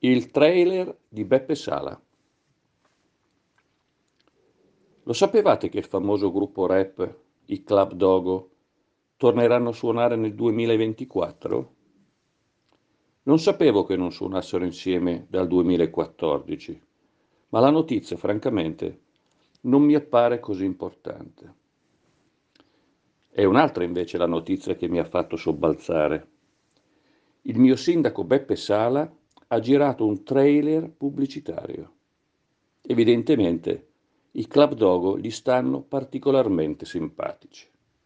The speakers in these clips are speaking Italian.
Il trailer di Beppe Sala. Lo sapevate che il famoso gruppo rap, i Club Dogo, torneranno a suonare nel 2024? Non sapevo che non suonassero insieme dal 2014, ma la notizia, francamente, non mi appare così importante. È un'altra invece la notizia che mi ha fatto sobbalzare. Il mio sindaco Beppe Sala ha girato un trailer pubblicitario. Evidentemente i Club Dogo gli stanno particolarmente simpatici.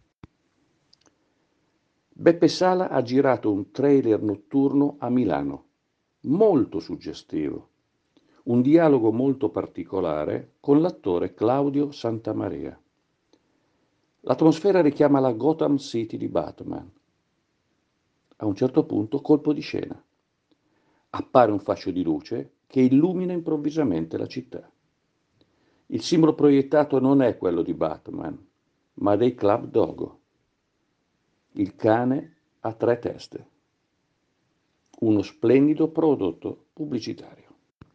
Beppe Sala ha girato un trailer notturno a Milano, molto suggestivo, un dialogo molto particolare con l'attore Claudio Santamaria. L'atmosfera richiama la Gotham City di Batman. A un certo punto, colpo di scena. Appare un fascio di luce che illumina improvvisamente la città. Il simbolo proiettato non è quello di Batman, ma dei Club Dogo. Il cane ha 3 teste. Uno splendido prodotto pubblicitario.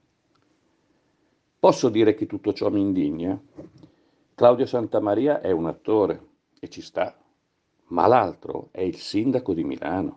Posso dire che tutto ciò mi indigna? Claudio Santamaria è un attore e ci sta, ma l'altro è il sindaco di Milano.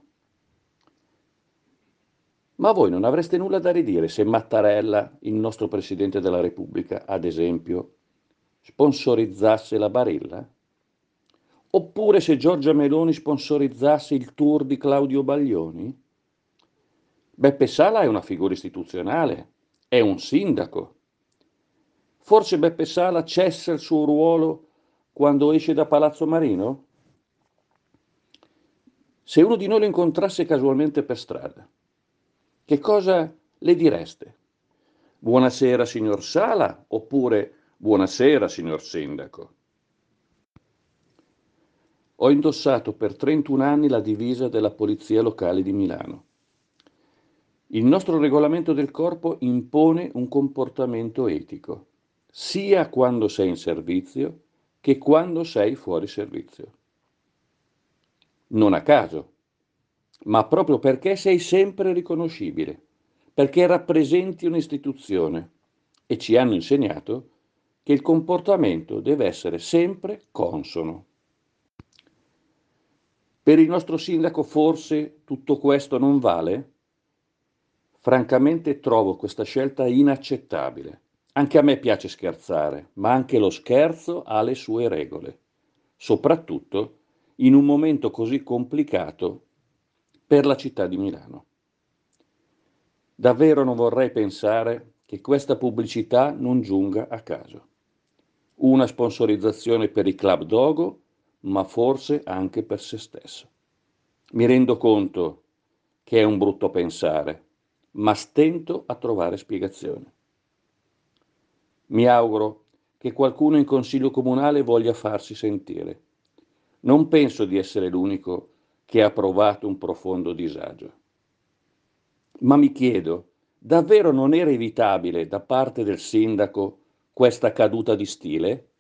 Ma voi non avreste nulla da ridire se Mattarella, il nostro Presidente della Repubblica, ad esempio, sponsorizzasse la Barilla? Oppure se Giorgia Meloni sponsorizzasse il tour di Claudio Baglioni? Beppe Sala è una figura istituzionale, è un sindaco. Forse Beppe Sala cessa il suo ruolo quando esce da Palazzo Marino? Se uno di noi lo incontrasse casualmente per strada, che cosa le direste? Buonasera signor Sala oppure buonasera signor Sindaco? Ho indossato per 31 anni la divisa della Polizia Locale di Milano. Il nostro regolamento del corpo impone un comportamento etico, sia quando sei in servizio che quando sei fuori servizio. Non a caso, ma proprio perché sei sempre riconoscibile, perché rappresenti un'istituzione e ci hanno insegnato che il comportamento deve essere sempre consono. Per il nostro sindaco forse tutto questo non vale? Francamente trovo questa scelta inaccettabile. Anche a me piace scherzare, ma anche lo scherzo ha le sue regole, soprattutto in un momento così complicato per la città di Milano. Davvero non vorrei pensare che questa pubblicità non giunga a caso. Una sponsorizzazione per i Club Dogo, ma forse anche per se stesso. Mi rendo conto che è un brutto pensare, ma stento a trovare spiegazione. Mi auguro che qualcuno in Consiglio Comunale voglia farsi sentire. Non penso di essere l'unico che ha provato un profondo disagio. Ma mi chiedo, davvero non era evitabile da parte del sindaco questa caduta di stile?